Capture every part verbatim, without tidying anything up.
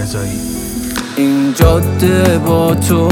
رضایی. این جاده با تو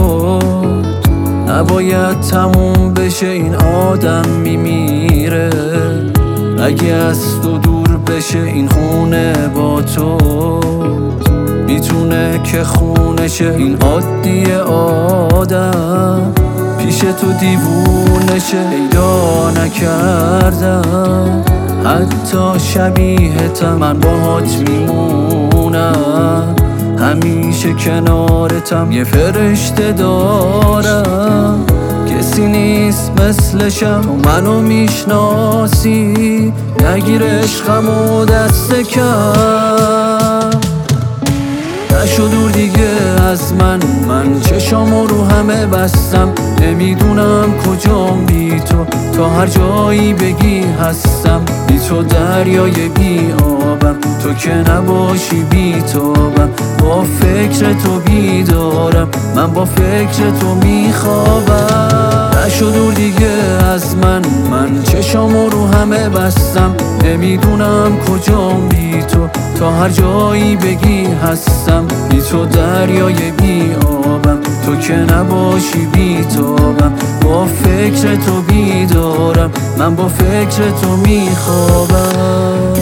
نباید تموم بشه، این آدم میمیره اگه از تو دور بشه. این خونه با تو میتونه که خونه شه، این عادی آدم پیش تو دیوونه شه. پیدا نکردم حتی شبیهتم، من باهات میمونم همیشه کنارتم. یه فرشته دارم کسی نیست مثلشم، تو منو میشناسی نگیر عشقمو دست کم. نشو دور دیگه از من، من چشامو رو همه بستم، نمیدونم کجام بی تو، تا هر جایی بگی هستم. بی تو دریای بی آبم، تو که نباشی بی تابم. با فکر تو بیدارم، من با فکر تو میخوابم. نشو دور دیگه از من، من چشامو رو همه بستم، نمیدونم کجام بی تو، تا هر جایی بگی هستم. بی تو دریای بی آبم، تو که نباشی بی تابم. با فکر تو بیدارم، من با فکر تو میخوابم.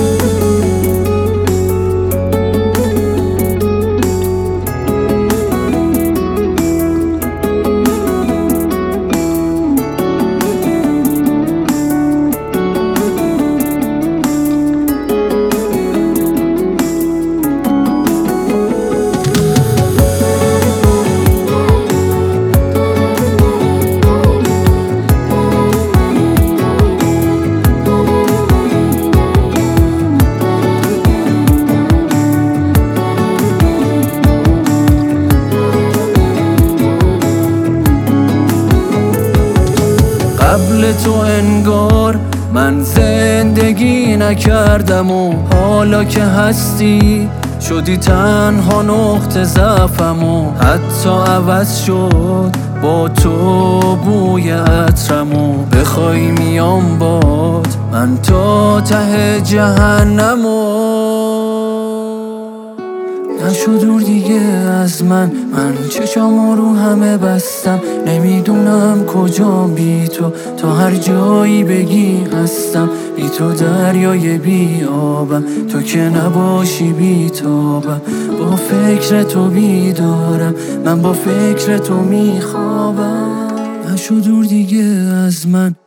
قبل تو انگار من زندگی نکردم و حالا که هستی شدی تنها نقطه ضعفم و حتی عوض شد با تو بوی عطرم و بخوای میام باد من تا ته جهنم و نشو دور دیگه از من، من چشامو رو همه بستم، نمیدونم کجام بی تو، تا هر جایی بگی هستم. بی تو دریای بی آبم، تو که نباشی بی تابم. با فکر تو بیدارم، من با فکر تو میخوابم. نشو دور دیگه از من،